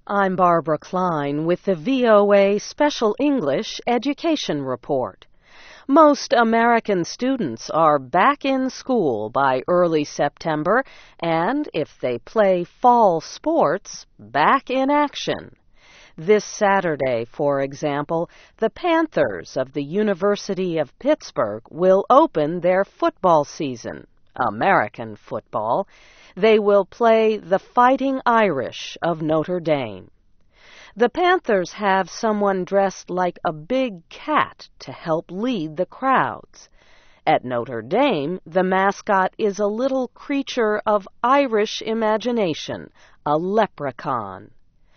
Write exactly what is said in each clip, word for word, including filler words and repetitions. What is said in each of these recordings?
I'm Barbara Klein with the V O A Special English Education Report. Most American students are back in school by early September and, if they play fall sports, back in action. This Saturday, for example, the Panthers of the University of Pittsburgh will open their football season, American football. They will play the Fighting Irish of Notre Dame. The Panthers have someone dressed like a big cat to help lead the crowds. At Notre Dame, the mascot is a little creature of Irish imagination, a leprechaun.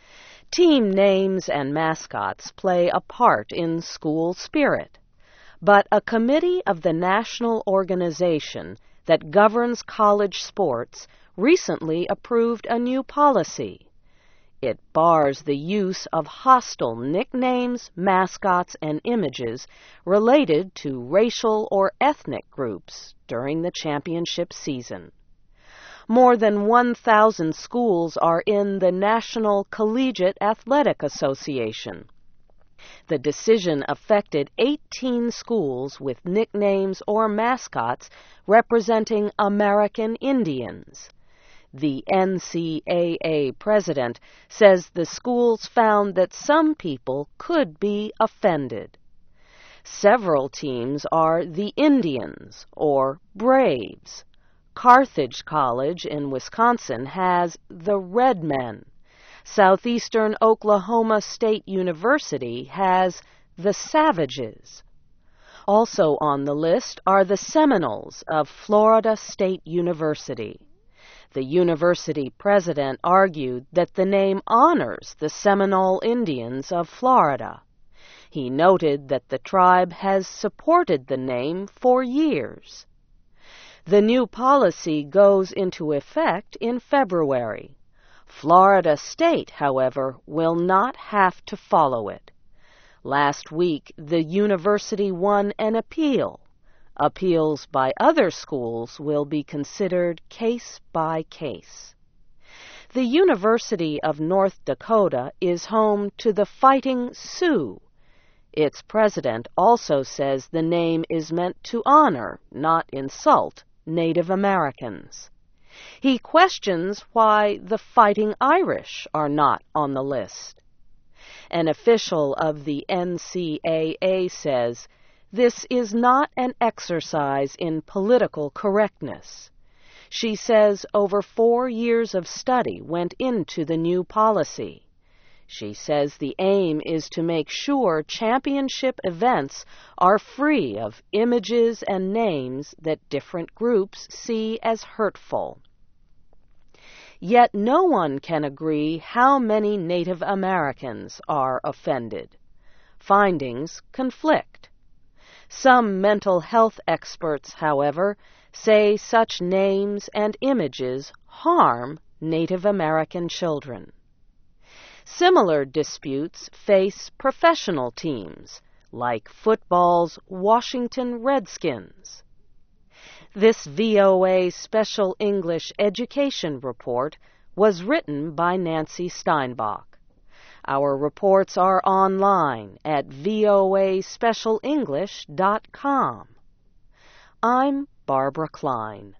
Team names and mascots play a part in school spirit, but a committee of the national organization that governs college sports recently approved a new policy. It bars the use of hostile nicknames, mascots, and images related to racial or ethnic groups during the championship season. More than one thousand schools are in the National Collegiate Athletic Association. The decision affected eighteen schools with nicknames or mascots representing American Indians. The N C A A president says the schools found that some people could be offended. Several teams are the Indians or Braves. Carthage College in Wisconsin has the Redmen. Southeastern Oklahoma State University has the Savages. Also on the list are the Seminoles of Florida State University. The university president argued that the name honors the Seminole Indians of Florida. He noted that the tribe has supported the name for years. The new policy goes into effect in February. Florida State, however, will not have to follow it. Last week, the university won an appeal. Appeals by other schools will be considered case by case. The University of North Dakota is home to the Fighting Sioux. Its president also says the name is meant to honor, not insult, Native Americans. He questions why the Fighting Irish are not on the list. An official of the N C A A says, "This is not an exercise in political correctness." She says over four years of study went into the new policy. She says the aim is to make sure championship events are free of images and names that different groups see as hurtful. Yet no one can agree how many Native Americans are offended. Findings conflict. Some mental health experts, however, say such names and images harm Native American children. Similar disputes face professional teams, like football's Washington Redskins. This V O A Special English Education Report was written by Nancy Steinbach. Our reports are online at voa special english dot com. I'm Barbara Klein.